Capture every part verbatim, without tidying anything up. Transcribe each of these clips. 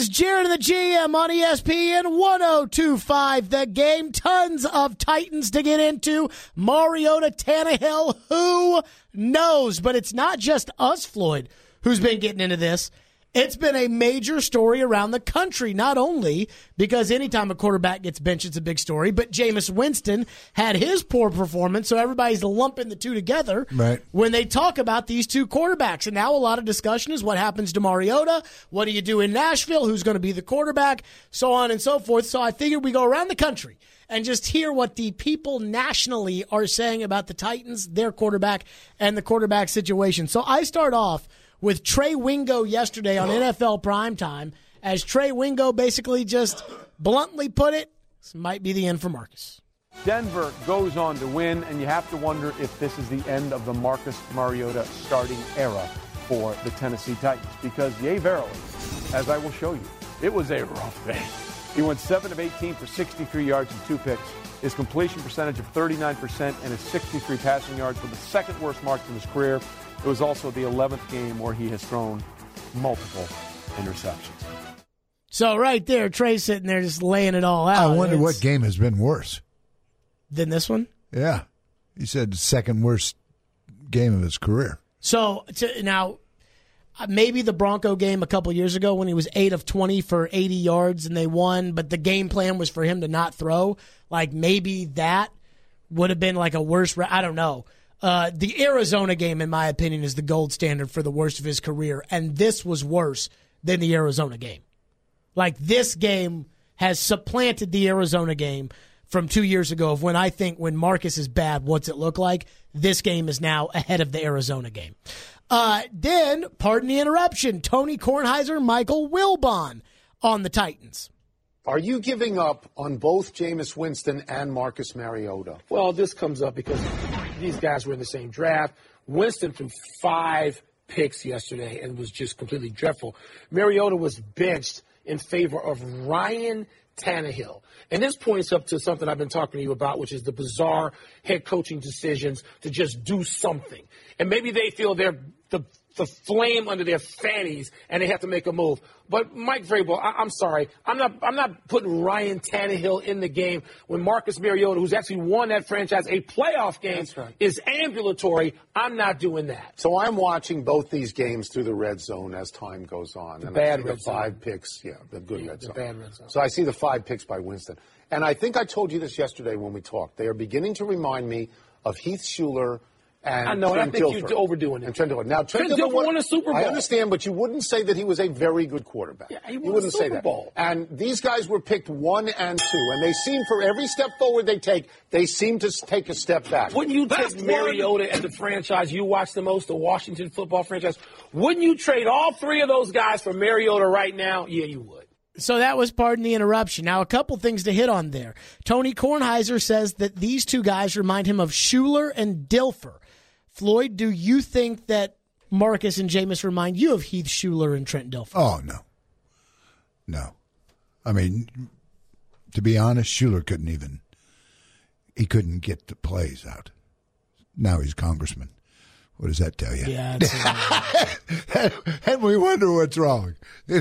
is Jared and the G M on E S P N one oh two point five. The Game. Tons of Titans to get into. Mariota, Tannehill, who knows? But it's not just us, Floyd, who's been getting into this. It's been a major story around the country, not only because anytime a quarterback gets benched, it's a big story, but Jameis Winston had his poor performance, so everybody's lumping the two together right. when they talk about these two quarterbacks. And now a lot of discussion is what happens to Mariota, what do you do in Nashville, who's going to be the quarterback, so on and so forth. So I figured we go around the country and just hear what the people nationally are saying about the Titans, their quarterback, and the quarterback situation. So I start off with Trey Wingo yesterday on N F L Primetime, as Trey Wingo basically just bluntly put it, this might be the end for Marcus. Denver goes on to win, and you have to wonder if this is the end of the Marcus Mariota starting era for the Tennessee Titans, because yea, verily, as I will show you, it was a rough day. He went seven of eighteen for sixty-three yards and two picks. His completion percentage of thirty-nine percent and his sixty-three passing yards were the second worst marks in his career. It was also the eleventh game where he has thrown multiple interceptions. So right there, Trey's sitting there just laying it all out. I wonder it's, what game has been worse than this one? Yeah. He said the second worst game of his career. So to, now, maybe the Bronco game a couple years ago when he was eight of twenty for eighty yards and they won, but the game plan was for him to not throw. Like maybe that would have been like a worse, I don't know. Uh, the Arizona game, in my opinion, is the gold standard for the worst of his career, and this was worse than the Arizona game. Like, this game has supplanted the Arizona game from two years ago of when I think when Marcus is bad, what's it look like? This game is now ahead of the Arizona game. Uh, then, pardon the interruption, Tony Kornheiser, Michael Wilbon on the Titans. Are you giving up on both Jameis Winston and Marcus Mariota? Well, this comes up because these guys were in the same draft. Winston threw five picks yesterday and was just completely dreadful. Mariota was benched in favor of Ryan Tannehill. And this points up to something I've been talking to you about, which is the bizarre head coaching decisions to just do something. And maybe they feel they're the the flame under their fannies, and they have to make a move. But Mike Vrabel, I- I'm sorry, I'm not I'm not putting Ryan Tannehill in the game when Marcus Mariota, who's actually won that franchise a playoff game, right, is ambulatory. I'm not doing that. So I'm watching both these games through the red zone as time goes on. The and bad I see red the five zone. picks, yeah, the good yeah, red the zone. bad red zone. So I see the five picks by Winston. And I think I told you this yesterday when we talked. They are beginning to remind me of Heath Schuler and I know, and I Trent think Dilfer. you're overdoing it. And Trent Dilfer. Now, Trent, Trent Dilfer won, won a Super Bowl. I understand, but you wouldn't say that he was a very good quarterback. Yeah, he won you wouldn't a Super say that. Bowl. And these guys were picked one and two, and they seem, for every step forward they take, they seem to take a step back. Wouldn't you take Mariota as the franchise you watch the most, the Washington football franchise? Wouldn't you trade all three of those guys for Mariota right now? Yeah, you would. So that was, pardon the interruption. Now, a couple things to hit on there. Tony Kornheiser says that these two guys remind him of Schuler and Dilfer. Floyd, do you think that Marcus and Jameis remind you of Heath Schuler and Trent Dilfer? Oh, no. No. I mean, to be honest, Schuler couldn't even, he couldn't get the plays out. Now he's congressman. What does that tell you? Yeah. It's, and we wonder what's wrong.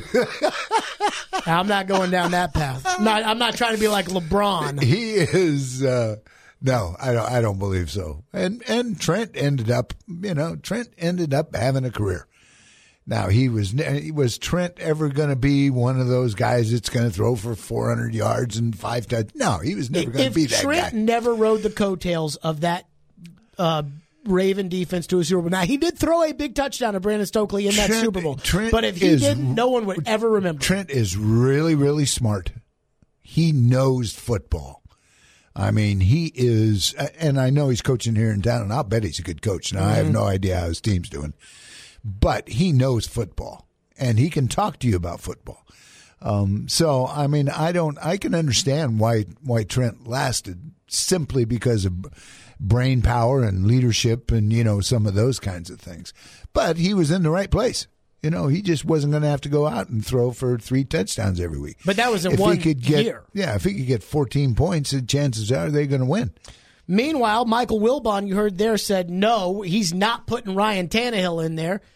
I'm not going down that path. I'm not, I'm not trying to be like LeBron. He is, uh, no, I don't, I don't believe so. And, and Trent ended up, you know, Trent ended up having a career. Now, he was, was Trent ever going to be one of those guys that's going to throw for four hundred yards and five touchdowns? No, he was never going to be that Trent guy. If Trent never rode the coattails of that, uh, Raven defense to a Super Bowl. Now, he did throw a big touchdown to Brandon Stokely in that Trent, Super Bowl. Trent but if he is, didn't, no one would ever remember. Trent is really, really smart. He knows football. I mean, he is, and I know he's coaching here in town, and I'll bet he's a good coach. Now, mm-hmm. I have no idea how his team's doing. But he knows football, and he can talk to you about football. Um, so, I mean, I don't, I can understand why, why Trent lasted simply because of brain power and leadership and, you know, some of those kinds of things. But he was in the right place. You know, he just wasn't going to have to go out and throw for three touchdowns every week. But that was in if one he could get, year. Yeah, if he could get fourteen points, the chances are they're going to win. Meanwhile, Michael Wilbon, you heard there, said no, he's not putting Ryan Tannehill in there.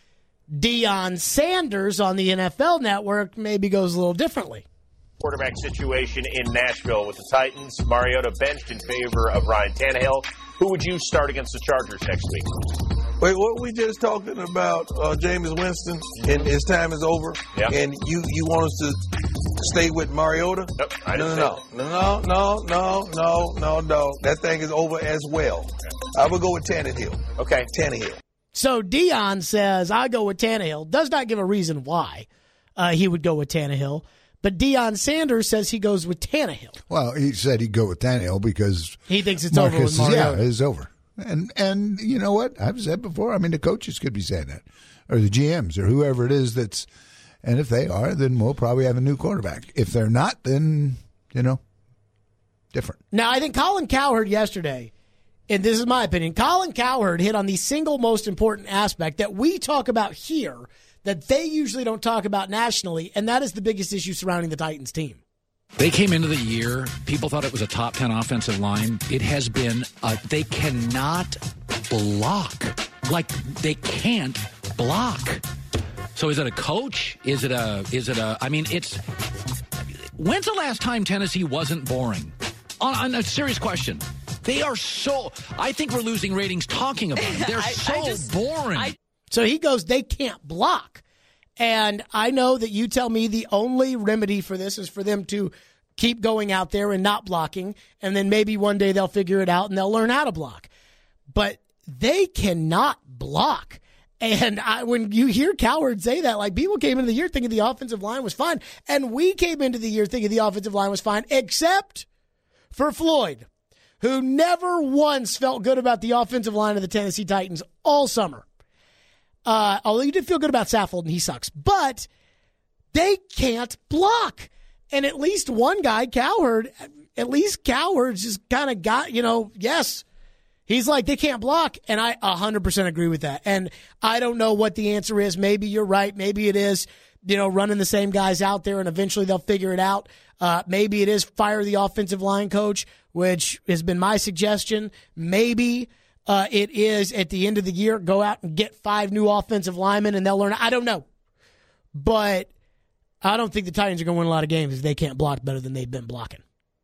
Deion Sanders on the N F L Network maybe goes a little differently. Quarterback situation in Nashville with the Titans. Mariota benched in favor of Ryan Tannehill. Who would you start against the Chargers next week? Wait, what we just talking about, uh, Jameis Winston, and his time is over, yeah. and you, you want us to stay with Mariota? Nope, I didn't no, no, no, no, no, no, no, no. That thing is over as well. Okay. I would go with Tannehill. Okay. Tannehill. So Deion says, I go with Tannehill. Does not give a reason why uh, he would go with Tannehill. But Deion Sanders says he goes with Tannehill. Well, he said he'd go with Tannehill because he thinks it's Marcus over with Mariota. Yeah, it's over. And and you know what? I've said before, I mean, the coaches could be saying that, or the G Ms, or whoever it is that's, and if they are, then we'll probably have a new quarterback. If they're not, then, you know, different. Now, I think Colin Cowherd yesterday, and this is my opinion, Colin Cowherd hit on the single most important aspect that we talk about here that they usually don't talk about nationally, and that is the biggest issue surrounding the Titans team. They came into the year, people thought it was a top ten offensive line. It has been, uh, they cannot block. Like, they can't block. So is it a coach? Is it a, is it a, I mean, it's, when's the last time Tennessee wasn't boring? On, on a serious question. They are so, I think we're losing ratings talking about them. They're I, so I just, boring. I, so he goes, they can't block. And I know that you tell me the only remedy for this is for them to keep going out there and not blocking, and then maybe one day they'll figure it out and they'll learn how to block. But they cannot block. And I, when you hear Cowherd say that, like, people came into the year thinking the offensive line was fine, and we came into the year thinking the offensive line was fine, except for Floyd, who never once felt good about the offensive line of the Tennessee Titans all summer. Uh, although you did feel good about Saffold, and he sucks. But they can't block. And at least one guy, Cowherd, at least Cowherd's just kind of got, you know, yes. He's like, they can't block. And I one hundred percent agree with that. And I don't know what the answer is. Maybe you're right. Maybe it is, you know, running the same guys out there, and eventually they'll figure it out. Uh, maybe it is fire the offensive line coach, which has been my suggestion. Maybe Uh, it is at the end of the year, go out and get five new offensive linemen and they'll learn. I don't know. But I don't think the Titans are going to win a lot of games if they can't block better than they've been blocking.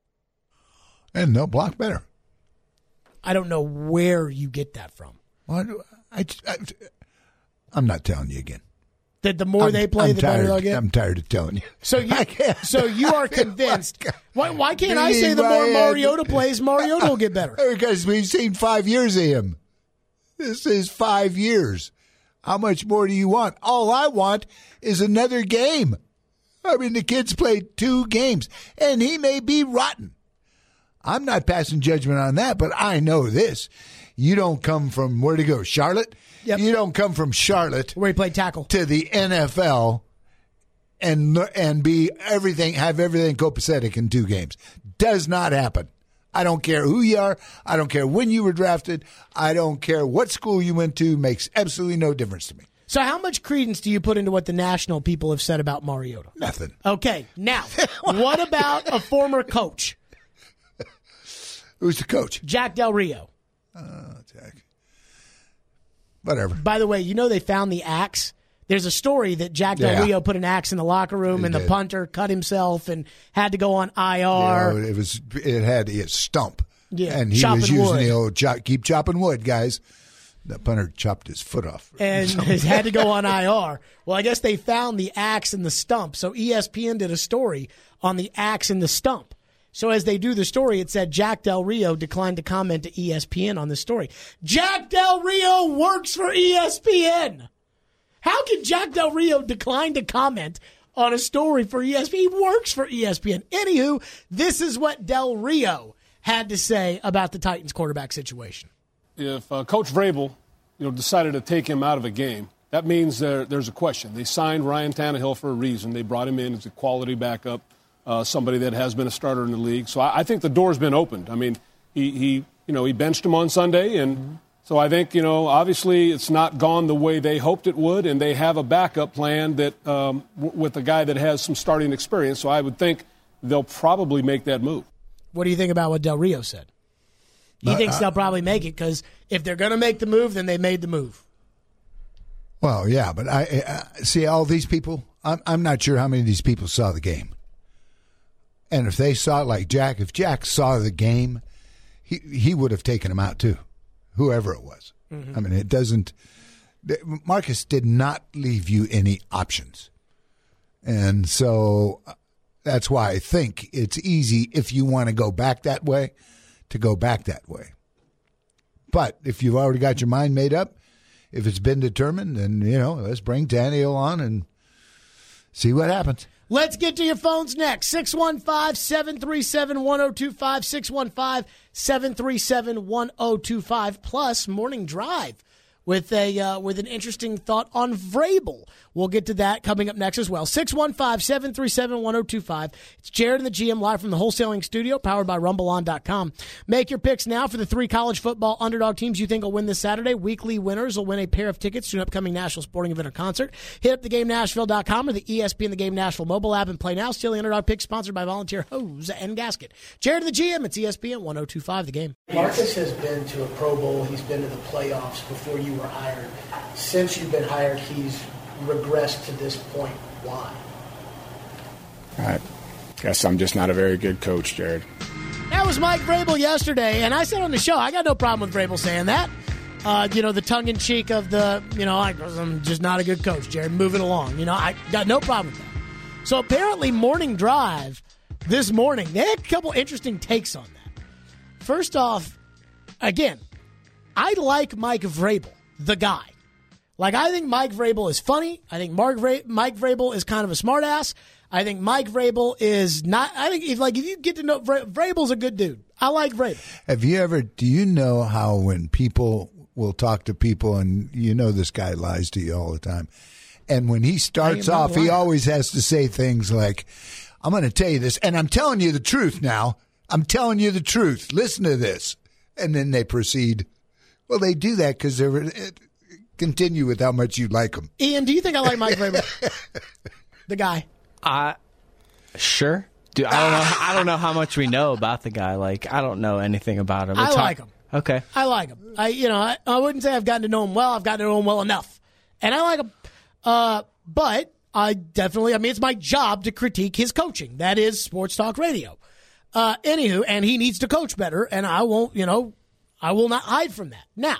And they'll block better. I don't know where you get that from. Well, I, I, I'm not telling you again. That the more I'm, they play, I'm the tired, better they'll get? I'm tired of telling you. So you, so you are convinced. Why, why can't I say the more Mariota plays, Mariota will get better? Because we've seen five years of him. This is five years. How much more do you want? All I want is another game. I mean, the kid's played two games, and he may be rotten. I'm not passing judgment on that, but I know this. You don't come from, where to go, Charlotte? Yep. You don't come from Charlotte where he played tackle to the N F L and and be everything, have everything copacetic in two games. Does not happen. I don't care who you are. I don't care when you were drafted. I don't care what school you went to. Makes absolutely no difference to me. So how much credence do you put into what the national people have said about Mariota? Nothing. Okay, now, what about a former coach? Who's the coach? Jack Del Rio. Oh, Jack. Whatever. By the way, you know they found the axe? There's a story that Jack Del yeah. Rio put an axe in the locker room, he and did. the punter cut himself and had to go on I R. You know, it was it had a stump. Yeah, and he chopping was using wood. the old chop, keep chopping wood, guys. The punter chopped his foot off. And had to go on I R. Well, I guess they found the axe in the stump. So E S P N did a story on the axe in the stump. So as they do the story, it said Jack Del Rio declined to comment to E S P N on this story. Jack Del Rio works for E S P N. How can Jack Del Rio decline to comment on a story for E S P N? He works for E S P N. Anywho, this is what Del Rio had to say about the Titans quarterback situation. If uh, Coach Vrabel, you know, decided to take him out of a game, that means there, there's a question. They signed Ryan Tannehill for a reason. They brought him in as a quality backup. Uh, somebody that has been a starter in the league. So I, I think the door's been opened. I mean, he, he, you know, he benched him on Sunday, and mm-hmm. so I think, you know, obviously it's not gone the way they hoped it would, and they have a backup plan that um, w- with a guy that has some starting experience. So I would think they'll probably make that move. What do you think about what Del Rio said? He uh, thinks I, they'll probably make it because if they're going to make the move, then they made the move. Well, yeah, but I, I see all these people. I'm, I'm not sure how many of these people saw the game. And if they saw it like Jack, if Jack saw the game, he he would have taken him out too, whoever it was. Mm-hmm. I mean, it doesn't. Marcus did not leave you any options. And so that's why I think it's easy if you want to go back that way, to go back that way. But if you've already got your mind made up, if it's been determined, then, you know, let's bring Tannehill on and see what happens. Let's get to your phones next. six one five, seven three seven, one oh two five, six one five, seven three seven, one oh two five, plus Morning Drive with a uh, with an interesting thought on Vrabel. We'll get to that coming up next as well. six one five, seven three seven, one oh two five. It's Jared and the G M live from the wholesaling studio, powered by rumble on dot com. Make your picks now for the three college football underdog teams you think will win this Saturday. Weekly winners will win a pair of tickets to an upcoming national sporting event or concert. Hit up the game nashville dot com or the E S P N The Game Nashville mobile app and play now. Steal the underdog pick sponsored by Volunteer Hose and Gasket. Jared and the G M, it's E S P N one oh two five The Game. Marcus has been to a Pro Bowl. He's been to the playoffs before you were hired. Since you've been hired, he's regressed to this point. Why? I guess I'm just not a very good coach, Jared. That was Mike Vrabel yesterday, and I said on the show, I got no problem with Vrabel saying that. Uh, you know, the tongue-in-cheek of the, you know, I, I'm just not a good coach, Jared, moving along. You know, I got no problem with that. So apparently Morning Drive this morning, they had a couple interesting takes on that. First off, again, I like Mike Vrabel, the guy. Like, I think Mike Vrabel is funny. I think Mark Vra- Mike Vrabel is kind of a smartass. I think Mike Vrabel is not. I think if like if you get to know Vra- Vrabel's a good dude. I like Vrabel. Have you ever? Do you know how when people will talk to people and you know this guy lies to you all the time, and when he starts off, he always has to say things like, "I'm going to tell you this, and I'm telling you the truth now. I'm telling you the truth. Listen to this," and then they proceed. Well, they do that because they're. It, Continue with how much you like him. Ian, do you think I like Mike Vrabel? The guy. Uh, sure. Dude, I don't know. I don't know how much we know about the guy. Like, I don't know anything about him. I It's like hard- him. Okay. I like him. I, you know, I, I wouldn't say I've gotten to know him well. I've gotten to know him well enough, and I like him. Uh, but I definitely. I mean, it's my job to critique his coaching. That is sports talk radio. Uh, anywho, and he needs to coach better, and I won't. You know, I will not hide from that. Now.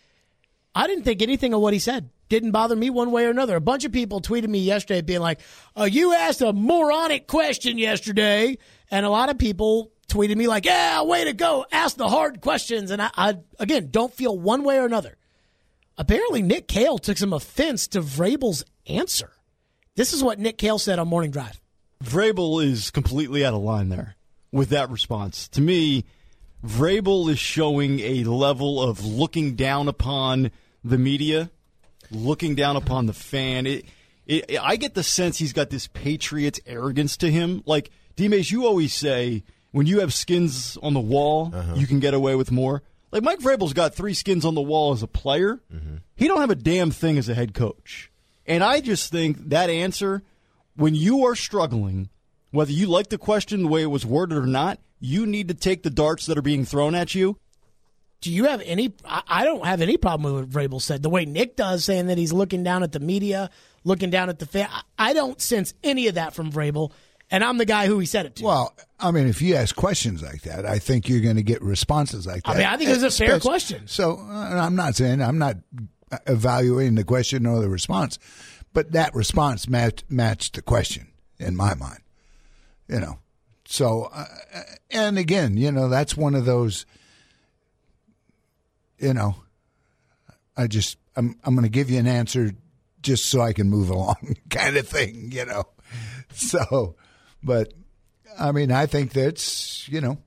I didn't think anything of what he said. Didn't bother me one way or another. A bunch of people tweeted me yesterday being like, oh, you asked a moronic question yesterday. And a lot of people tweeted me like, yeah, way to go. Ask the hard questions. And I, I again, don't feel one way or another. Apparently, Nick Cale took some offense to Vrabel's answer. This is what Nick Cale said on Morning Drive. Vrabel is completely out of line there with that response. To me, Vrabel is showing a level of looking down upon the media, looking down upon the fan. It, it, I get the sense he's got this Patriots arrogance to him. Like, D-Mace, you always say, when you have skins on the wall, uh-huh. you can get away with more. Like, Mike Vrabel's got three skins on the wall as a player. Mm-hmm. He don't have a damn thing as a head coach. And I just think that answer, when you are struggling, whether you like the question the way it was worded or not, you need to take the darts that are being thrown at you. Do you have any – I don't have any problem with what Vrabel said. The way Nick does, saying that he's looking down at the media, looking down at the fan. I don't sense any of that from Vrabel, and I'm the guy who he said it to. Well, I mean, if you ask questions like that, I think you're going to get responses like that. I mean, I think it was a fair question. So uh, I'm not saying – I'm not evaluating the question or the response, but that response matched, matched the question in my mind, you know. So, uh, and again, you know, that's one of those, you know, I just, I'm, I'm going to give you an answer just so I can move along kind of thing, you know. So, but, I mean, I think that's, you know.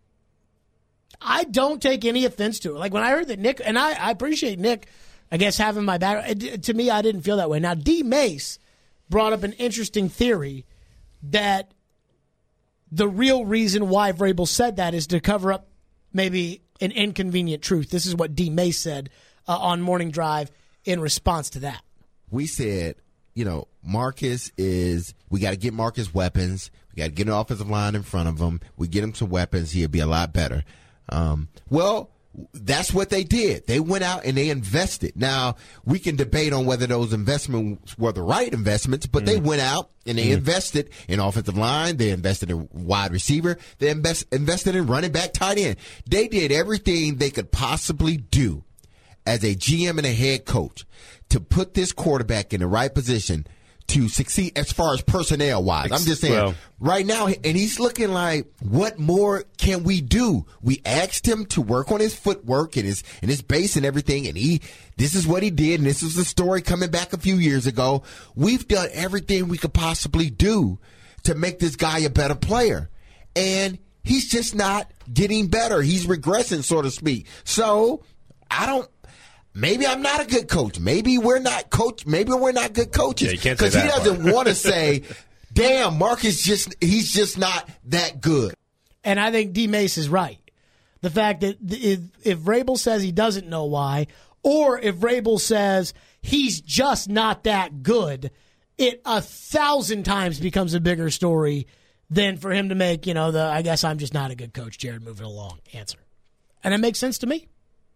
I don't take any offense to it. Like when I heard that Nick, and I, I appreciate Nick, I guess, having my back. It, to me, I didn't feel that way. Now, D. Mace brought up an interesting theory that the real reason why Vrabel said that is to cover up maybe an inconvenient truth. This is what D. Mace said uh, on Morning Drive in response to that. We said, you know, Marcus is, we got to get Marcus weapons. We got to get an offensive line in front of him. We get him some weapons, he'll be a lot better. Um, well, That's what they did. They went out and they invested. Now, we can debate on whether those investments were the right investments, but mm. they went out and they mm. invested in offensive line. They invested in wide receiver. They invest, invested in running back, tight end. They did everything they could possibly do as a G M and a head coach to put this quarterback in the right position to succeed as far as personnel-wise. I'm just saying, well, right now, and he's looking like, what more can we do? We asked him to work on his footwork and his and his base and everything, and he this is what he did, and this was the story coming back a few years ago. We've done everything we could possibly do to make this guy a better player, and he's just not getting better. He's regressing, so to speak. So, I don't Maybe I'm not a good coach. Maybe we're not coach. Maybe we're not good coaches. Because yeah, he doesn't want to say, damn, Marcus just, he's just not that good. And I think D. Mace is right. The fact that if, if Vrabel says he doesn't know why, or if Vrabel says he's just not that good, it a thousand times becomes a bigger story than for him to make, you know, the I guess I'm just not a good coach, Jared, moving along answer. And it makes sense to me.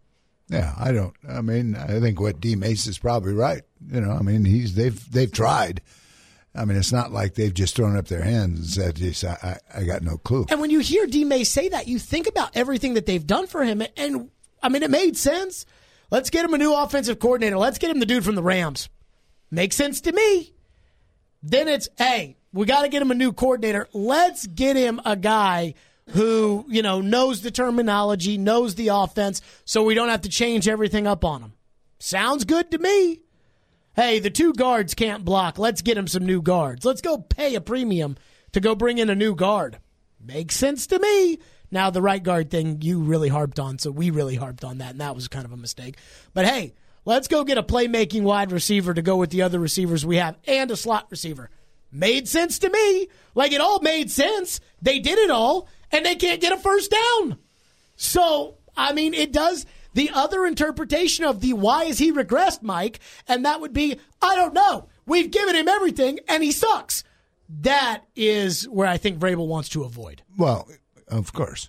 Yeah, I don't. I mean, I think what D. Mace is probably right. You know, I mean, he's they've they've tried. I mean, it's not like they've just thrown up their hands and said, "Yes, I, I got no clue." And when you hear D. Mace say that, you think about everything that they've done for him, and I mean, it made sense. Let's get him a new offensive coordinator. Let's get him the dude from the Rams. Makes sense to me. Then it's, hey, we got to get him a new coordinator. Let's get him a guy who, you know, knows the terminology, knows the offense, so we don't have to change everything up on him. Sounds good to me. Hey, the two guards can't block. Let's get him some new guards. Let's go pay a premium to go bring in a new guard. Makes sense to me. Now, the right guard thing you really harped on, so we really harped on that, and that was kind of a mistake. But, hey, let's go get a playmaking wide receiver to go with the other receivers we have and a slot receiver. Made sense to me. Like, it all made sense. They did it all. And they can't get a first down. So, I mean, it does the other interpretation of the why is he regressed, Mike, and that would be, I don't know. We've given him everything, and he sucks. That is where I think Vrabel wants to avoid. Well, of course.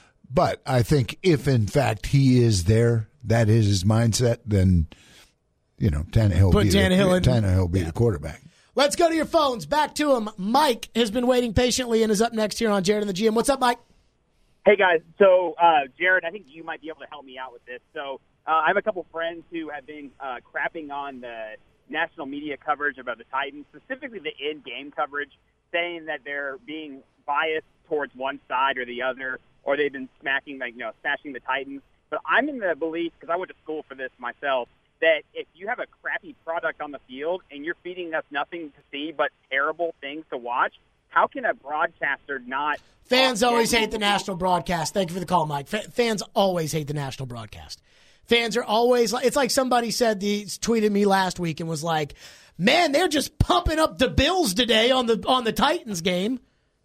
But I think if, in fact, he is there, that is his mindset, then, you know, Tannehill Put be, Tannehill the, in. Tannehill be Yeah. the quarterback. Let's go to your phones. Back to him. Mike has been waiting patiently and is up next here on Jared and the G M. What's up, Mike? Hey, guys. So, uh, Jared, I think you might be able to help me out with this. So, uh, I have a couple friends who have been uh, crapping on the national media coverage about the Titans, specifically the in-game coverage, saying that they're being biased towards one side or the other, or they've been smacking, like, you know, smashing the Titans. But I'm in the belief, because I went to school for this myself, that if you have a crappy product on the field and you're feeding us nothing to see but terrible things to watch, how can a broadcaster not... Fans always hate the national broadcast. Thank you for the call, Mike. F- fans always hate the national broadcast. Fans are always... It's like somebody said, the tweeted me last week and was like, man, they're just pumping up the Bills today on the on the Titans game.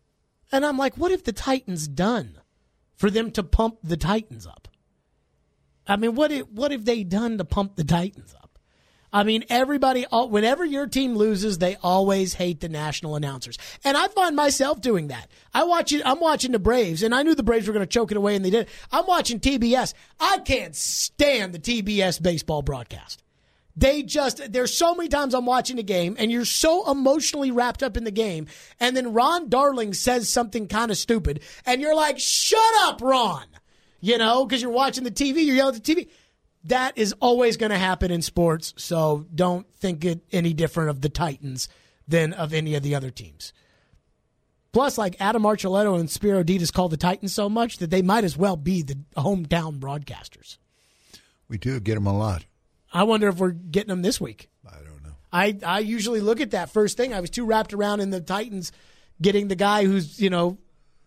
And I'm like, what have the Titans done for them to pump the Titans up? I mean, what if, what have they done to pump the Titans up? I mean, everybody, whenever your team loses, they always hate the national announcers. And I find myself doing that. I watch it, I'm watching the Braves, and I knew the Braves were going to choke it away, and they did. I'm watching T B S. I can't stand the T B S baseball broadcast. They just, there's so many times I'm watching a game, and you're so emotionally wrapped up in the game, and then Ron Darling says something kind of stupid, and you're like, shut up, Ron. You know, because you're watching the T V, you're yelling at the T V. That is always going to happen in sports, so don't think it any different of the Titans than of any of the other teams. Plus, like Adam Archuleta and Spiro Ditas call the Titans so much that they might as well be the hometown broadcasters. We do get them a lot. I wonder if we're getting them this week. I don't know. I, I usually look at that first thing. I was too wrapped around in the Titans getting the guy who's, you know,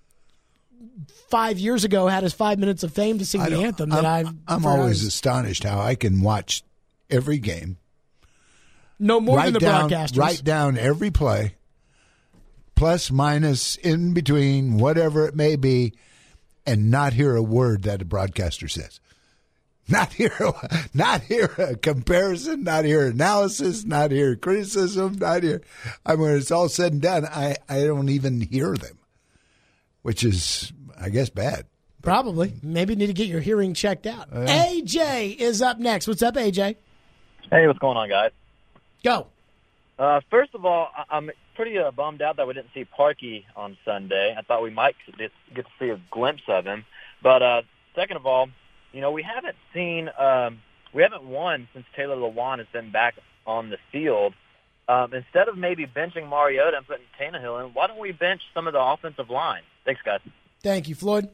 five years ago had his five minutes of fame to sing the anthem that I'm, I've I'm always astonished how I can watch every game. No more than the down, broadcasters. Write down every play, plus, minus, in between, whatever it may be, and not hear a word that a broadcaster says. Not hear, not hear a comparison, not hear analysis, not hear criticism, not hear. I mean, when it's all said and done, I, I don't even hear them, which is, I guess, bad. Probably. Maybe need to get your hearing checked out. Uh, A J is up next. What's up, A J? Hey, what's going on, guys? Go. Uh, first of all, I'm pretty uh, bummed out that we didn't see Parkey on Sunday. I thought we might get to see a glimpse of him. But uh, second of all, you know, we haven't seen um, we haven't won since Taylor Lewan has been back on the field. Um, instead of maybe benching Mariota and putting Tannehill in, why don't we bench some of the offensive line? Thanks, guys. Thank you, Floyd.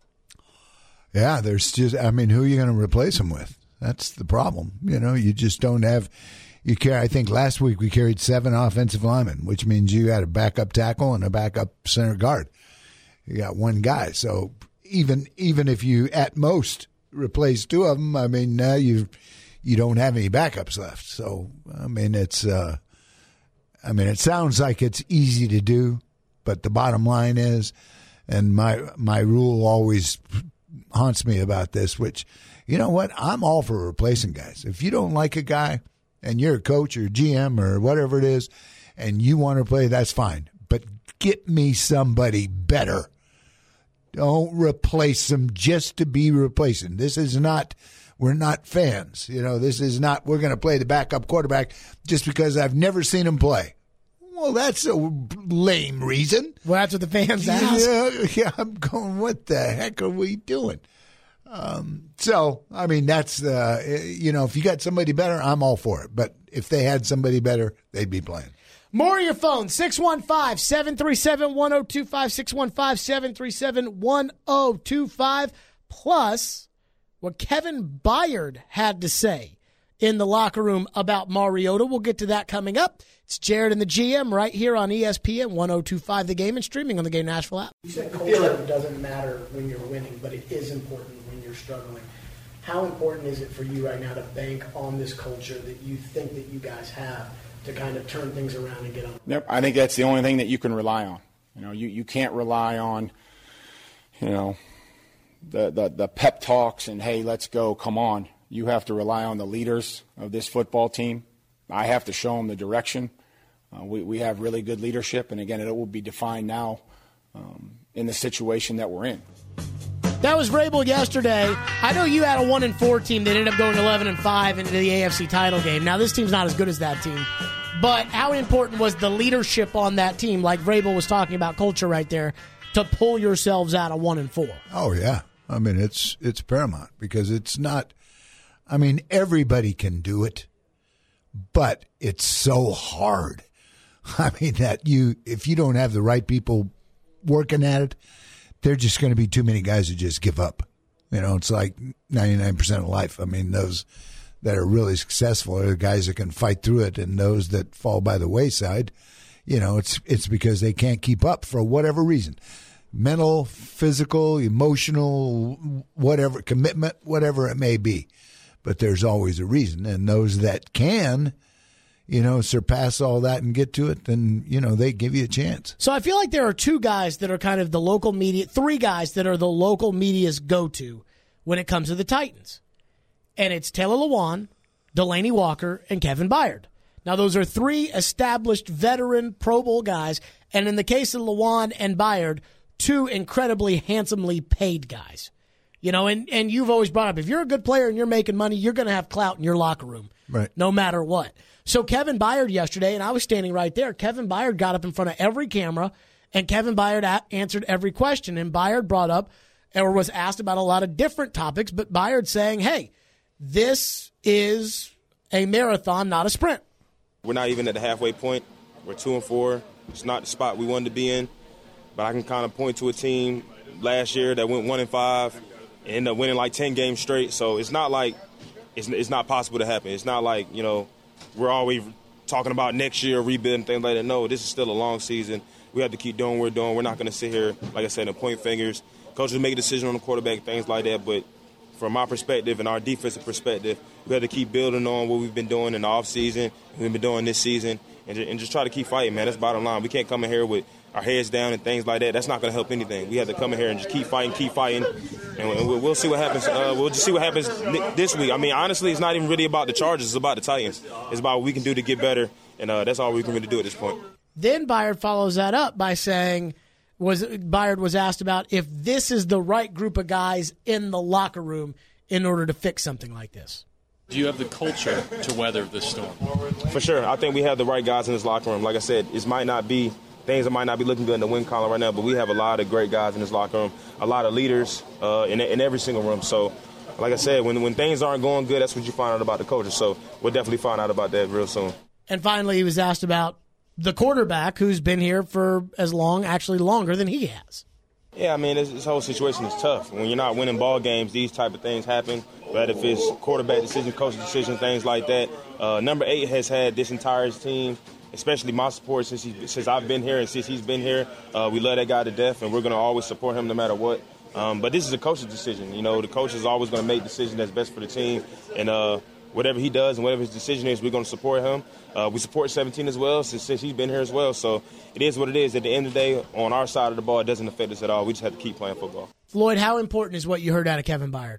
Yeah, there's just, I mean, who are you going to replace him with? That's the problem. You know, you just don't have, you carry, I think last week we carried seven offensive linemen, which means you had a backup tackle and a backup center guard. You got one guy. So even, even if you at most replace two of them, I mean, now you, you don't have any backups left. So, I mean, it's, uh, I mean, it sounds like it's easy to do, but the bottom line is, and my, my rule always haunts me about this, which, you know what, I'm all for replacing guys. If you don't like a guy and you're a coach or G M or whatever it is and you want to play, that's fine. But get me somebody better. Don't replace them just to be replacing. This is not, we're not fans. You know, this is not, we're going to play the backup quarterback just because I've never seen him play. Well, that's a lame reason. Well, that's what the fans ask. Yeah, yeah, I'm going, what the heck are we doing? Um, so, I mean, that's, uh, you know, if you got somebody better, I'm all for it. But if they had somebody better, they'd be playing. More of your phone, six one five, seven three seven, one oh two five, six one five, seven three seven, one oh two five, plus what Kevin Byard had to say in the locker room about Mariota. We'll get to that coming up. It's Jared and the G M right here on E S P N one oh two point five The Game and streaming on the Game Nashville app. You said culture doesn't matter when you're winning, but it is important when you're struggling. How important is it for you right now to bank on this culture that you think that you guys have to kind of turn things around and get on? Yep, I think that's the only thing that you can rely on. You know, you, you can't rely on, you know, the, the, the pep talks and, hey, let's go, come on. You have to rely on the leaders of this football team. I have to show them the direction. Uh, we, we have really good leadership, and again, it will be defined now um, in the situation that we're in. That was Vrabel yesterday. I know you had a one and four team that ended up going eleven and five into the A F C title game. Now this team's not as good as that team, but how important was the leadership on that team, like Vrabel was talking about culture right there, to pull yourselves out of one and four? Oh yeah, I mean it's it's paramount because it's not. I mean everybody can do it, but it's so hard. I mean that you if you don't have the right people working at it, there're just going to be too many guys who just give up. You know, it's like ninety-nine percent of life. I mean, those that are really successful are the guys that can fight through it, and those that fall by the wayside, you know, it's it's because they can't keep up for whatever reason. Mental, physical, emotional, whatever, commitment, whatever it may be. But there's always a reason, and those that can, you know, surpass all that and get to it, then, you know, they give you a chance. So I feel like there are two guys that are kind of the local media, three guys that are the local media's go-to when it comes to the Titans. And it's Taylor Lewan, Delaney Walker, and Kevin Byard. Now, those are three established veteran Pro Bowl guys, and in the case of Lewan and Byard, two incredibly handsomely paid guys. You know, and, and you've always brought up, if you're a good player and you're making money, you're going to have clout in your locker room, right? No matter what. So Kevin Byard yesterday, and I was standing right there, Kevin Byard got up in front of every camera, and Kevin Byard a- answered every question. And Byard brought up, or was asked about a lot of different topics, but Byard saying, hey, this is a marathon, not a sprint. We're not even at the halfway point. We're two and four. It's not the spot we wanted to be in. But I can kind of point to a team last year that went one and five and ended up winning like ten games straight. So it's not like it's, it's not possible to happen. It's not like, you know, we're always talking about next year, rebuilding, things like that. No, this is still a long season. We have to keep doing what we're doing. We're not going to sit here, like I said, and point fingers. Coaches make a decision on the quarterback, things like that. But from my perspective and our defensive perspective, we have to keep building on what we've been doing in the offseason, we've been doing this season, and, and just try to keep fighting, man. That's bottom line. We can't come in here with our heads down and things like that. That's not going to help anything. We have to come in here and just keep fighting, keep fighting, and we'll, we'll see what happens. Uh, we'll just see what happens this week. I mean, honestly, it's not even really about the Chargers. It's about the Titans. It's about what we can do to get better, and uh, that's all we can really do at this point. Then Byard follows that up by saying, was Byard was asked about if this is the right group of guys in the locker room in order to fix something like this. Do you have the culture to weather this storm? For sure. I think we have the right guys in this locker room. Like I said, it might not be things that might not be looking good in the win column right now, but we have a lot of great guys in this locker room, a lot of leaders uh, in, in every single room. So, like I said, when when things aren't going good, that's what you find out about the culture. So we'll definitely find out about that real soon. And finally, he was asked about the quarterback who's been here for as long, actually longer than he has. Yeah, I mean, this, this whole situation is tough. When you're not winning ball games, these type of things happen. But if it's quarterback decision, coach decision, things like that, uh, number eight has had this entire team, especially my support since he, since I've been here and since he's been here. Uh, we love that guy to death, and we're going to always support him no matter what. Um, but this is a coach's decision. You know, the coach is always going to make decisions that's best for the team. And uh, whatever he does and whatever his decision is, we're going to support him. Uh, we support seventeen as well since, since he's been here as well. So it is what it is. At the end of the day, on our side of the ball, it doesn't affect us at all. We just have to keep playing football. Floyd, how important is what you heard out of Kevin Byard?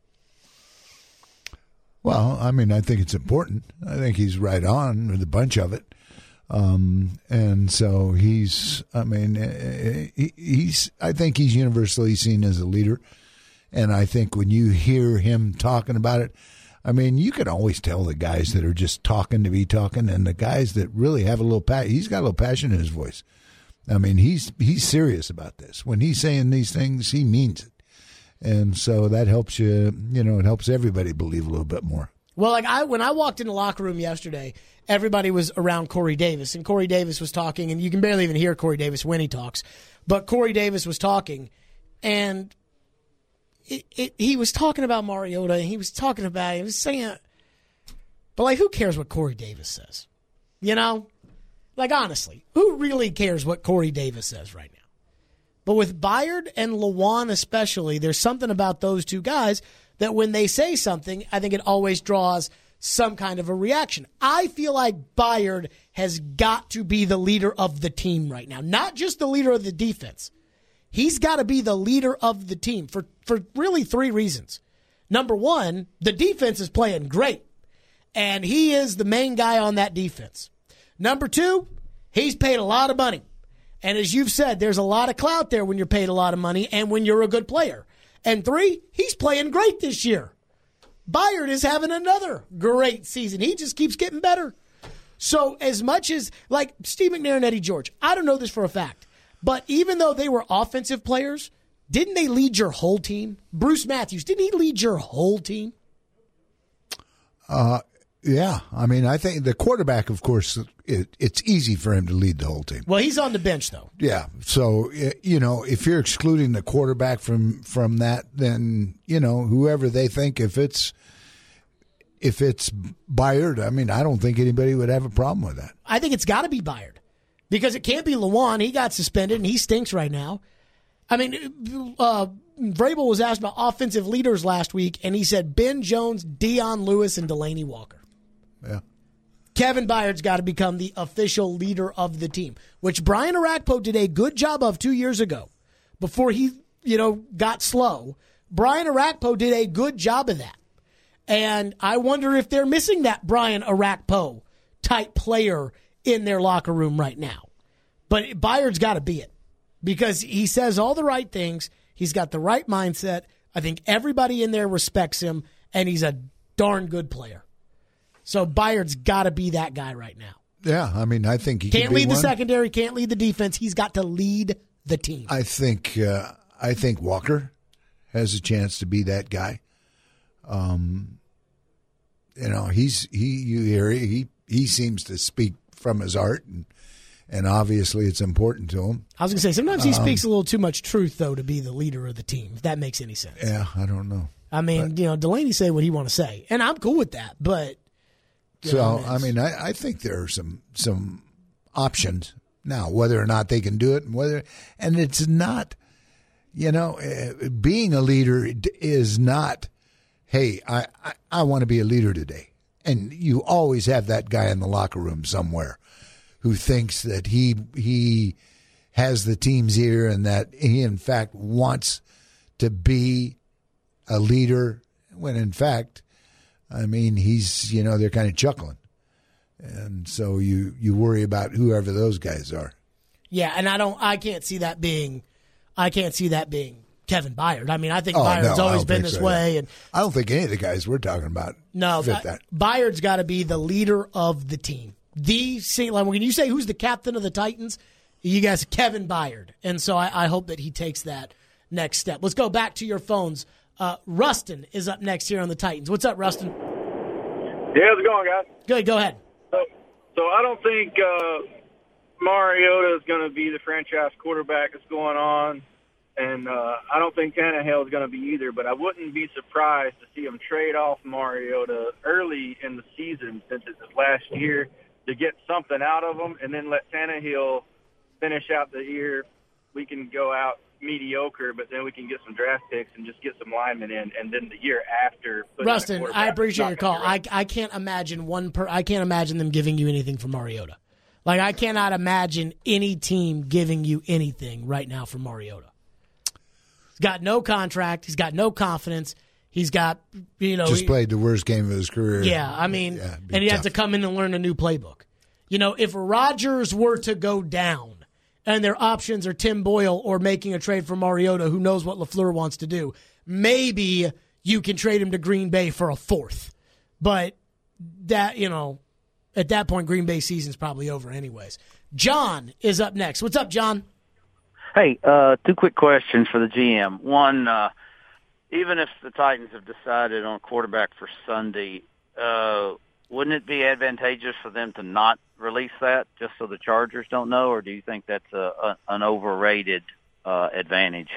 Well, I mean, I think it's important. I think he's right on with a bunch of it. Um, and so he's, I mean, he, he's, I think he's universally seen as a leader. And I think when you hear him talking about it, I mean, you can always tell the guys that are just talking to be talking and the guys that really have a little passion. He's got a little passion in his voice. I mean, he's, he's serious about this. When he's saying these things, he means it. And so that helps you, you know, it helps everybody believe a little bit more. Well, like I, when I walked in the locker room yesterday, everybody was around Corey Davis, and Corey Davis was talking, and you can barely even hear Corey Davis when he talks, but Corey Davis was talking, and it, it, he was talking about Mariota, and he was talking about, he was saying, but like, who cares what Corey Davis says? You know? Like, honestly, who really cares what Corey Davis says right now? But with Byard and Lewan especially, there's something about those two guys that when they say something, I think it always draws some kind of a reaction. I feel like Byard has got to be the leader of the team right now, not just the leader of the defense. He's got to be the leader of the team for, for really three reasons. Number one, the defense is playing great, and he is the main guy on that defense. Number two, he's paid a lot of money. And as you've said, there's a lot of clout there when you're paid a lot of money and when you're a good player. And three, he's playing great this year. Byard is having another great season. He just keeps getting better. So as much as, like Steve McNair and Eddie George, I don't know this for a fact, but even though they were offensive players, didn't they lead your whole team? Bruce Matthews, didn't he lead your whole team? Uh, yeah. I mean, I think the quarterback, of course, it, it's easy for him to lead the whole team. Well, he's on the bench, though. Yeah. So, you know, if you're excluding the quarterback from, from that, then, you know, whoever they think, if it's, if it's Byard, I mean, I don't think anybody would have a problem with that. I think it's got to be Byard because it can't be Lewan. He got suspended and he stinks right now. I mean, uh, Vrabel was asked about offensive leaders last week, and he said Ben Jones, Dion Lewis, and Delaney Walker. Yeah. Kevin Byard's got to become the official leader of the team, which Brian Arakpo did a good job of two years ago before he, you know, got slow. Brian Arakpo did a good job of that. And I wonder if they're missing that Brian Arakpo type player in their locker room right now. But Byard's got to be it because he says all the right things. He's got the right mindset. I think everybody in there respects him, and he's a darn good player. So Byard's got to be that guy right now. Yeah, I mean, I think he can't could be lead the one. secondary, can't lead the defense. He's got to lead the team. I think uh, I think Walker has a chance to be that guy. Um, you know, he's he you hear he he seems to speak from his heart, and and obviously it's important to him. I was going to say sometimes he um, speaks a little too much truth though to be the leader of the team. If that makes any sense. Yeah, I don't know. I mean, but, you know, Delaney say what he want to say, and I'm cool with that. But so know, I mean, I, I think there are some some options now, whether or not they can do it, and whether and it's not, you know, uh, being a leader is not. Hey, I, I, I want to be a leader today. And you always have that guy in the locker room somewhere who thinks that he he has the team's ear and that he, in fact, wants to be a leader when, in fact, I mean, he's, you know, they're kind of chuckling. And so you, you worry about whoever those guys are. Yeah, and I don't. I can't see that being. I can't see that being Kevin Byard. I mean, I think Oh, Byard's no, I always don't been think this so, way, yeah. and I don't think any of the guys we're talking about no, fit By- that. Byard's got to be the leader of the team. The like when you say who's the captain of the Titans, you guys Kevin Byard, and so I, I hope that he takes that next step. Let's go back to your phones. Uh, Rustin is up next here on the Titans. What's up, Rustin? Yeah, how's it going, guys? Good. Go ahead. So, so I don't think uh, Mariota is going to be the franchise quarterback that's going on, and uh, I don't think Tannehill is going to be either, but I wouldn't be surprised to see him trade off Mariota early in the season since it's his last year to get something out of him, and then let Tannehill finish out the year. We can go out mediocre, but then we can get some draft picks and just get some linemen in, and then the year after. put in a Rustin, quarterback I that's appreciate not your gonna call. be ready. I I can't imagine one per. I can't imagine them giving you anything for Mariota. Like I cannot imagine any team giving you anything right now for Mariota. He's got no contract. He's got no confidence. He's got you know Just he- played the worst game of his career. Yeah, I mean, Yeah, it'd be and he has tough. to come in and learn a new playbook. You know, if Rodgers were to go down and their options are Tim Boyle or making a trade for Mariota, who knows what LaFleur wants to do, maybe you can trade him to Green Bay for a fourth. But that, you know, at that point, Green Bay season's probably over anyways. John is up next. What's up, John? Hey, uh, two quick questions for the G M. One, uh, even if the Titans have decided on a quarterback for Sunday, uh, wouldn't it be advantageous for them to not release that just so the Chargers don't know, or do you think that's a, a, an overrated uh, advantage?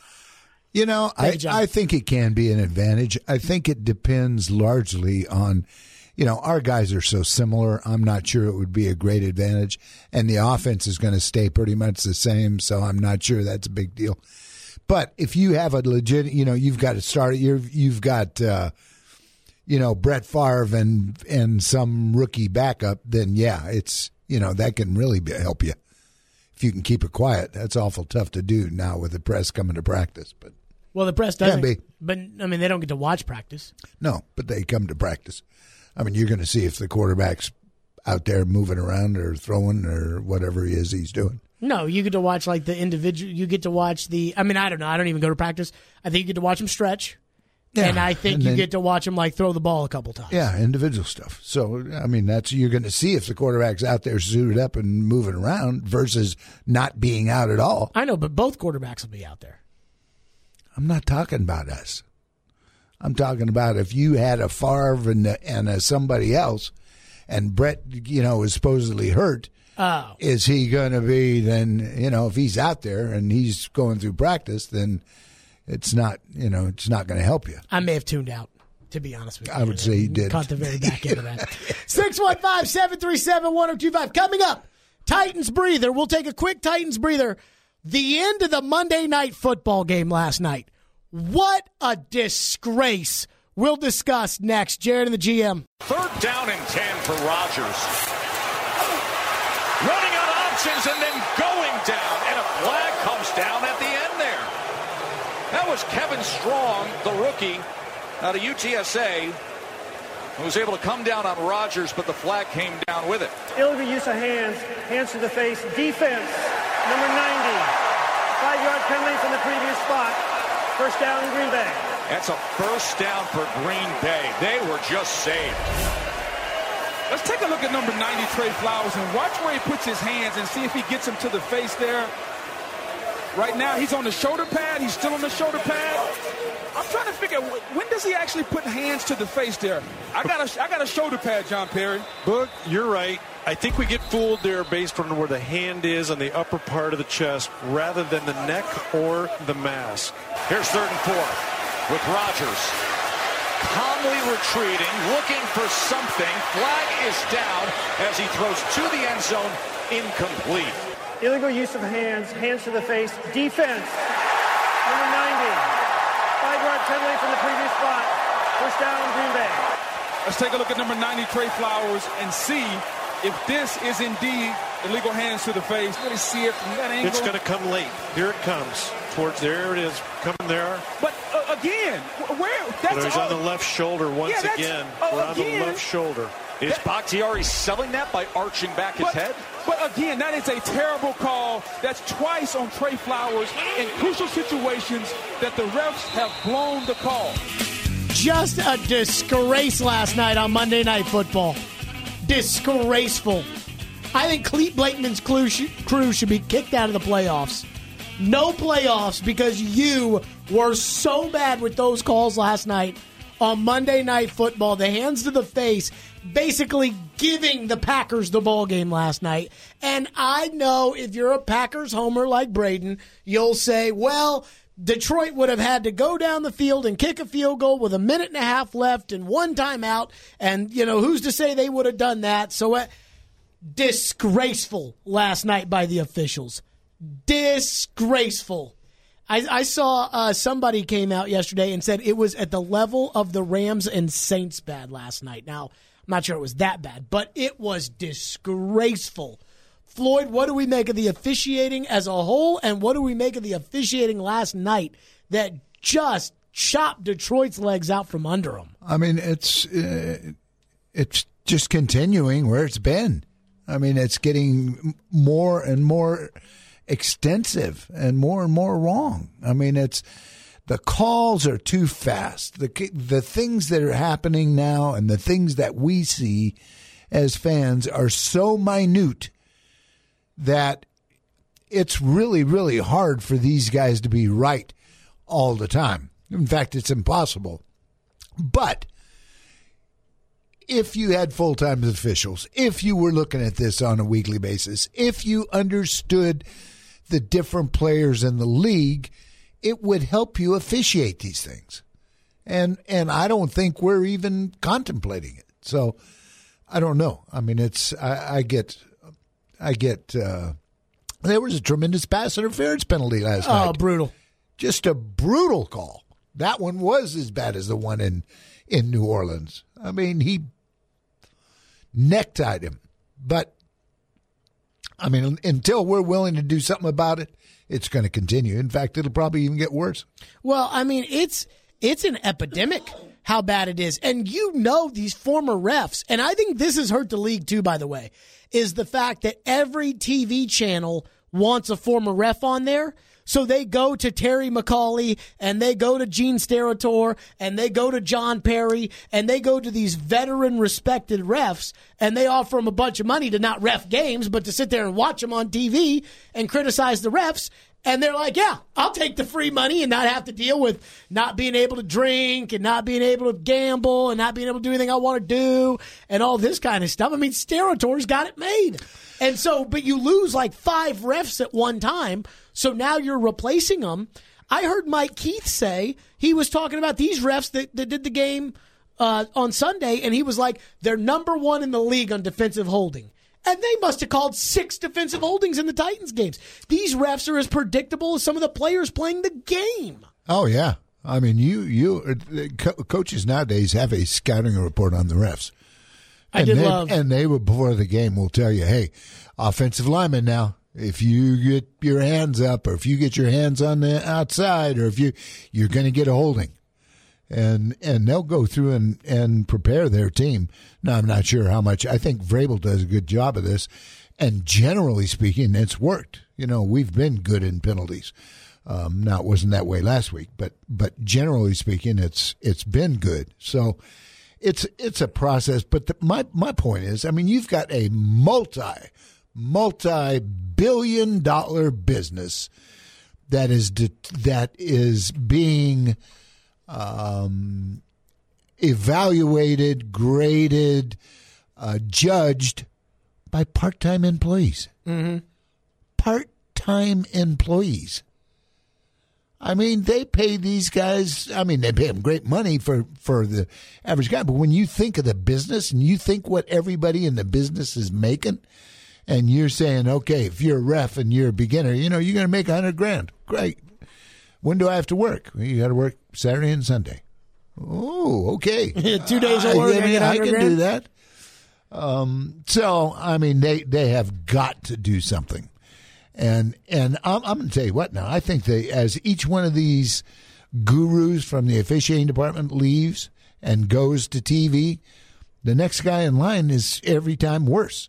You know, I, I think it can be an advantage. I think it depends largely on, you know, our guys are so similar. I'm not sure it would be a great advantage. And the offense is going to stay pretty much the same, so I'm not sure that's a big deal. But if you have a legit, you know, you've got to start, you've, you've got, uh, you know, Brett Favre and, and some rookie backup, then yeah, it's, you know, that can really be, help you. If you can keep it quiet, that's awful tough to do now with the press coming to practice. But Well, the press Can doesn't. be. But, I mean, they don't get to watch practice. No, but they come to practice. I mean, you're going to see if the quarterback's out there moving around or throwing or whatever he is he's doing. No, you get to watch, like, the individual. You get to watch the. I mean, I don't know. I don't even go to practice. I think you get to watch them stretch. Yeah, and I think and you then- get to watch them, like, throw the ball a couple times. Yeah, individual stuff. So, I mean, that's you're going to see if the quarterback's out there suited up and moving around versus not being out at all. I know, but both quarterbacks will be out there. I'm not talking about us. I'm talking about if you had a Favre and a, and a somebody else, and Brett, you know, is supposedly hurt. Oh. Is he going to be then? You know, if he's out there and he's going through practice, then it's not. You know, it's not going to help you. I may have tuned out, to be honest with you. I would say he did. Caught the very back end of that. six one five, seven three seven, one oh two five. Coming up, Titans breather. We'll take a quick Titans breather. The end of the Monday night football game last night. What a disgrace. We'll discuss next. Jared and the G M. Third down and ten for Rodgers. Running out of options and then going down. And a flag comes down at the end there. That was Kevin Strong, the rookie out of U T S A, who was able to come down on Rodgers, but the flag came down with it. Illegal use of hands, hands to the face, defense, number ninety. Five-yard penalty from the previous spot. First down in Green Bay. That's a first down for Green Bay. They were just saved. Let's take a look at number ninety, Trey Flowers, and watch where he puts his hands and see if he gets him to the face there. Right now, he's on the shoulder pad. He's still on the shoulder pad. I'm trying to figure out, when does he actually put hands to the face there? I got a, I got a shoulder pad, John Perry. Boog, you're right. I think we get fooled there based on where the hand is on the upper part of the chest rather than the neck or the mask. Here's third and four with Rodgers. Calmly retreating, looking for something. Flag is down as he throws to the end zone. Incomplete. Illegal use of hands, hands to the face, defense, number ninety. Five-yard penalty from the previous spot. First down in Green Bay. Let's take a look at number ninety, Trey Flowers, and see if this is indeed illegal hands to the face. Really see it from that angle. It's going to come late. Here it comes. Towards there it is. Coming there. But uh, again, where? That's But he's uh, on the left shoulder once yeah, again. uh, We're on again. the left shoulder. Is Bakhtiari selling that by arching back his but, head? But again, that is a terrible call. That's twice on Trey Flowers in crucial situations that the refs have blown the call. Just a disgrace last night on Monday Night Football. Disgraceful. I think Clete Blakeman's crew should be kicked out of the playoffs. No playoffs because you were so bad with those calls last night on Monday Night Football. The hands to the face, basically giving the Packers the ball game last night. And I know if you're a Packers homer like Braden, you'll say, well, Detroit would have had to go down the field and kick a field goal with a minute and a half left and one timeout. And, you know, who's to say they would have done that? So uh, disgraceful last night by the officials. Disgraceful. I, I saw uh, somebody came out yesterday and said it was at the level of the Rams and Saints bad last night. Now, I'm not sure it was that bad, but it was disgraceful. Floyd, what do we make of the officiating as a whole, and what do we make of the officiating last night that just chopped Detroit's legs out from under them? I mean, it's uh, it's just continuing where it's been. I mean, it's getting more and more extensive and more and more wrong. I mean, it's the calls are too fast. The the things that are happening now and the things that we see as fans are so minute that it's really, really hard for these guys to be right all the time. In fact, it's impossible. But if you had full-time officials, if you were looking at this on a weekly basis, if you understood the different players in the league, it would help you officiate these things. And and I don't think we're even contemplating it. So I don't know. I mean, it's I, I get I get uh, there was a tremendous pass interference penalty last oh, night. Oh, brutal. Just a brutal call. That one was as bad as the one in, in New Orleans. I mean, he necktied him. But, I mean, until we're willing to do something about it, it's going to continue. In fact, it'll probably even get worse. Well, I mean, it's it's an epidemic how bad it is. And you know these former refs, and I think this has hurt the league too, by the way, is the fact that every T V channel wants a former ref on there. So they go to Terry McCauley, and they go to Gene Steratore, and they go to John Perry, and they go to these veteran respected refs, and they offer them a bunch of money to not ref games, but to sit there and watch them on T V and criticize the refs. And they're like, yeah, I'll take the free money and not have to deal with not being able to drink and not being able to gamble and not being able to do anything I want to do and all this kind of stuff. I mean, Steratore's got it made. And so, but you lose like five refs at one time, so now you're replacing them. I heard Mike Keith say he was talking about these refs that, that did the game uh, on Sunday, and he was like, they're number one in the league on defensive holding. And they must have called six defensive holdings in the Titans games. These refs are as predictable as some of the players playing the game. Oh, yeah. I mean, you you co- coaches nowadays have a scouting report on the refs. I and did they, love. And they will, before the game, will tell you, hey, offensive lineman now, if you get your hands up or if you get your hands on the outside or if you, you're going to get a holding. And and they'll go through and, and prepare their team. Now, I'm not sure how much. I think Vrabel does a good job of this. And generally speaking, it's worked. You know, we've been good in penalties. Um, now, it wasn't that way last week, but but generally speaking, it's it's been good. So it's it's a process. But the, my my point is, I mean, you've got a multi multi billion dollar business that is de- that is being Um, evaluated, graded, uh, judged by part-time employees. Mm-hmm. Part-time employees. I mean, they pay these guys, I mean, they pay them great money for, for the average guy, but when you think of the business and you think what everybody in the business is making, and you're saying, okay, if you're a ref and you're a beginner, you know, you're going to make a hundred grand. Great. When do I have to work? Well, you got to work Saturday and Sunday. Oh, okay. Two days of work. I, I, I can grand? do that. Um, so, I mean, they, they have got to do something. And and I'm, I'm going to tell you what now. I think they, as each one of these gurus from the officiating department leaves and goes to T V, the next guy in line is every time worse.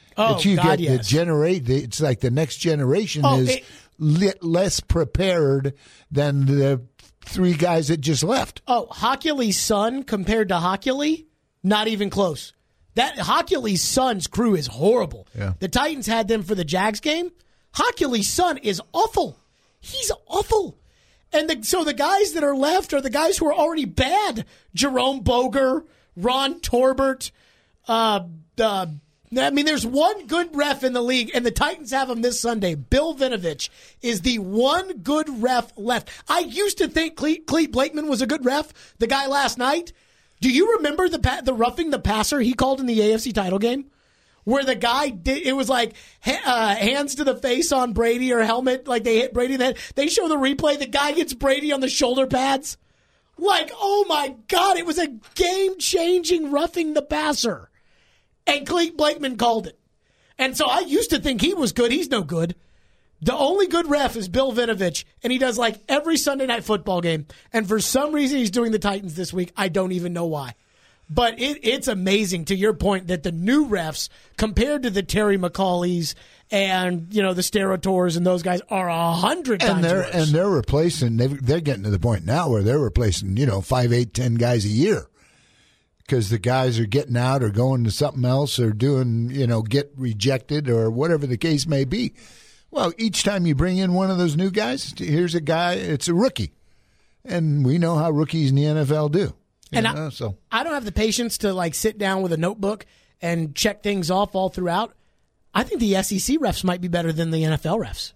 Oh, that you God, get yes. the generate. It's like the next generation Oh, is it- li- less prepared than the three guys that just left. Oh, Hockley's son compared to Hockley, not even close. That Hockley's son's crew is horrible. Yeah. The Titans had them for the Jags game. Hockley's son is awful. He's awful. And the, so the guys that are left are the guys who are already bad. Jerome Boger, Ron Torbert. Uh, uh, I mean, there's one good ref in the league, and the Titans have him this Sunday. Bill Vinovich is the one good ref left. I used to think Cleet, Cleet Blakeman was a good ref, the guy last night. Do you remember the pa- the roughing the passer he called in the A F C title game? Where the guy did, it was like uh, hands to the face on Brady or helmet, like they hit Brady in the head. They show the replay. The guy gets Brady on the shoulder pads. Like, oh my God, it was a game-changing roughing the passer. And Cleet Blakeman called it. And so I used to think he was good. He's no good. The only good ref is Bill Vinovich, and he does like every Sunday night football game. And for some reason, he's doing the Titans this week. I don't even know why. But it, it's amazing, to your point, that the new refs, compared to the Terry McCauleys and, you know, the Sterators and those guys, are a hundred times And they're worse. and they're replacing. They've, they're getting to the point now where they're replacing, you know, five, eight, ten guys a year because the guys are getting out or going to something else or doing, you know, get rejected or whatever the case may be. Well, each time you bring in one of those new guys, here's a guy. It's a rookie, and we know how rookies in the N F L do. And know, I, so I don't have the patience to like sit down with a notebook and check things off all throughout. I think the S E C refs might be better than the N F L refs.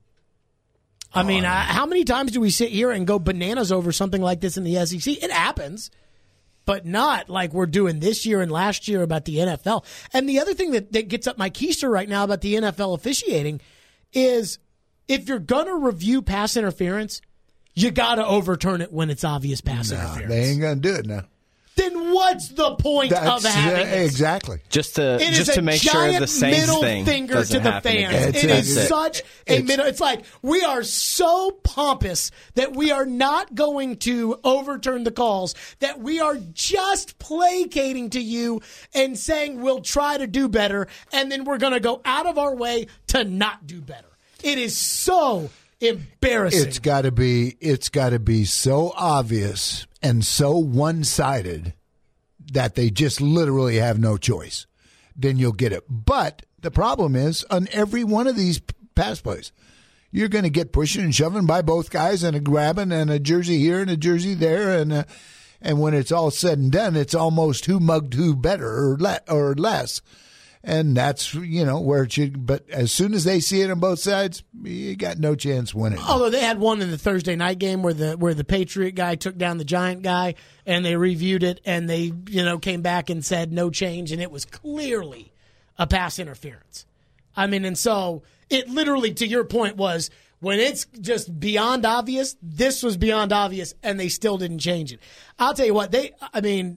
I mean, I, how many times do we sit here and go bananas over something like this in the S E C? It happens, but not like we're doing this year and last year about the N F L. And the other thing that, that gets up my keister right now about the N F L officiating is if you're going to review pass interference, you got to overturn it when it's obvious pass no, interference. they ain't going to do it now. Then what's the point That's, of having uh, it? Exactly. Just to It just is to a make sure giant the Saints middle thing finger doesn't to the happen fans. again. It That's is it. such a It's- middle. It's like we are so pompous that we are not going to overturn the calls. That we are just placating to you and saying we'll try to do better, and then we're going to go out of our way to not do better. It is so embarrassing. It's got to be. It's got to be so obvious and so one-sided that they just literally have no choice. Then you'll get it. But the problem is, on every one of these pass plays, you're going to get pushing and shoving by both guys and a grabbing and a jersey here and a jersey there, and uh, and when it's all said and done, it's almost who mugged who better or le- or less. And that's, you know, where it should. But as soon as they see it on both sides, you got no chance winning. Although they had one in the Thursday night game where the where the Patriot guy took down the Giant guy, and they reviewed it, and they, you know, came back and said no change, and it was clearly a pass interference. I mean, and so it literally, to your point, was when it's just beyond obvious. This was beyond obvious, and they still didn't change it. I'll tell you what, they. I mean,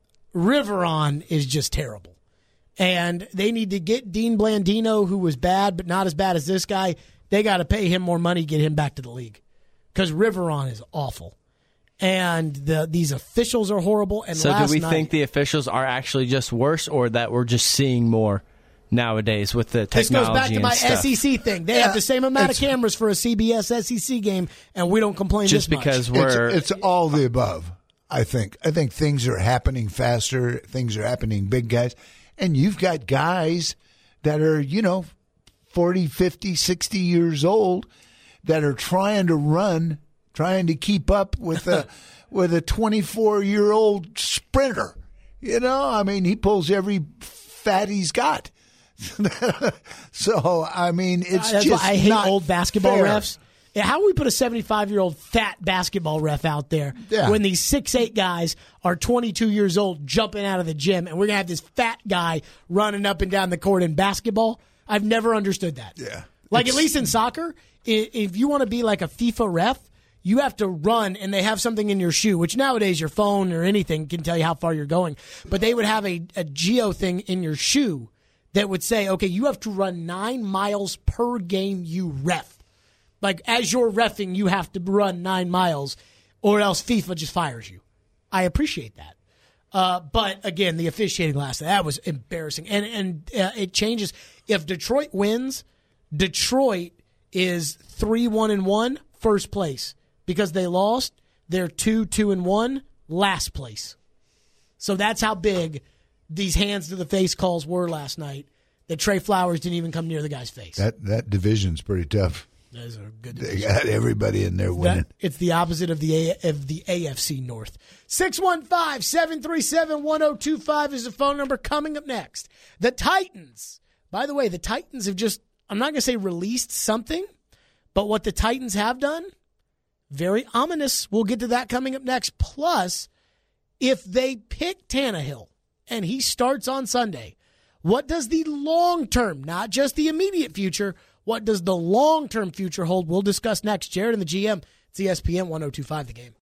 Riveron is just terrible. And they need to get Dean Blandino, who was bad, but not as bad as this guy. They got to pay him more money, get him back to the league. Because Riveron is awful. And the, these officials are horrible. And So last do we night, think the officials are actually just worse, or that we're just seeing more nowadays with the this technology goes back to my and stuff? S E C thing. They Yeah, have the same amount of it's- cameras for a C B S S E C game, and we don't complain Just this much. because we're It's, it's all the above, I think. I think things are happening faster. Things are happening big, guys. And you've got guys that are, you know, forty, fifty, sixty years old that are trying to run, trying to keep up with a with a twenty-four-year-old sprinter. You know, I mean, he pulls every fat he's got. So, I mean, it's That's just why I hate not old basketball fair. refs. Yeah, how do we put a seventy-five-year-old fat basketball ref out there Yeah. when these six eight guys are twenty-two years old jumping out of the gym, and we're going to have this fat guy running up and down the court in basketball? I've never understood that. Yeah. Like, It's- at least in soccer, i- if you want to be like a FIFA ref, you have to run, and they have something in your shoe, which nowadays your phone or anything can tell you how far you're going. But they would have a, a geo thing in your shoe that would say, okay, you have to run nine miles per game you ref. Like, as you're reffing, you have to run nine miles, or else FIFA just fires you. I appreciate that. Uh, but again, the officiating last night, that was embarrassing. And and uh, it changes. If Detroit wins, Detroit is three one and one, first place. Because they lost, they're two two and one, last place. So that's how big these hands to the face calls were last night. That Trey Flowers didn't even come near the guy's face. That that division's pretty tough. That is a good They division. got everybody in there winning. That, it's the opposite of the A, of the A F C North. six one five, seven three seven, one oh two five is the phone number. Coming up next, the Titans. By the way, the Titans have just, I'm not going to say released something, but what the Titans have done, very ominous. We'll get to that coming up next. Plus, if they pick Tannehill and he starts on Sunday, what does the long-term, not just the immediate future, what does the long-term future hold? We'll discuss next. Jared and the G M, it's E S P N one oh two five The Game.